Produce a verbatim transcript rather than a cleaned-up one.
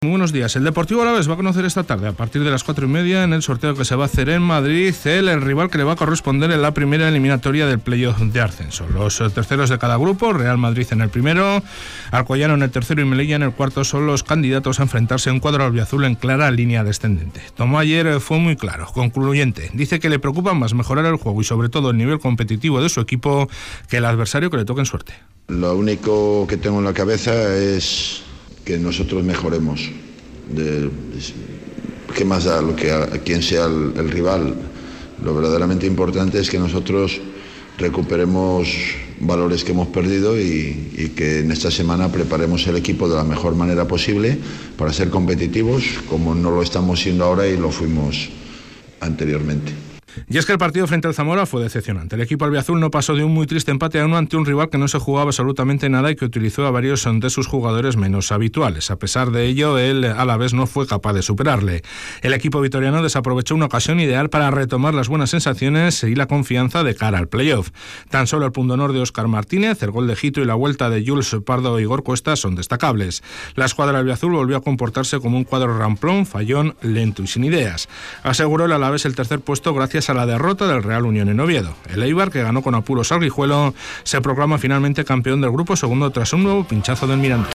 Muy buenos días. El Deportivo Alavés va a conocer esta tarde, a partir de las cuatro y media, en el sorteo que se va a hacer en Madrid, el, el rival que le va a corresponder en la primera eliminatoria del playoff de ascenso. Los terceros de cada grupo, Real Madrid en el primero, Alcoyano en el tercero y Melilla en el cuarto, son los candidatos a enfrentarse a un cuadro albiazul en clara línea descendente. Tomó ayer, fue muy claro, concluyente. Dice que le preocupa más mejorar el juego y sobre todo el nivel competitivo de su equipo que el adversario que le toque en suerte. Lo único que tengo en la cabeza es que nosotros mejoremos. De, de, ¿Qué más da lo que a, a quien sea el, el rival? Lo verdaderamente importante es que nosotros recuperemos valores que hemos perdido y, y que en esta semana preparemos el equipo de la mejor manera posible para ser competitivos, como no lo estamos siendo ahora y lo fuimos anteriormente. Y es que el partido frente al Zamora fue decepcionante. El equipo albiazul no pasó de un muy triste empate a uno ante un rival que no se jugaba absolutamente nada y que utilizó a varios de sus jugadores menos habituales. A pesar de ello, el Alavés no fue capaz de superarle. El equipo vitoriano desaprovechó una ocasión ideal para retomar las buenas sensaciones y la confianza de cara al playoff. Tan solo el pundonor de Óscar Martínez, el gol de Jito y la vuelta de Jules Pardo y Igor Cuesta son destacables. La escuadra albiazul volvió a comportarse como un cuadro ramplón, fallón, lento y sin ideas. Aseguró el Alavés el tercer puesto gracias a la derrota del Real Unión en Oviedo. El Eibar, que ganó con apuros al Guijuelo, se proclama finalmente campeón del grupo segundo tras un nuevo pinchazo del Mirandés.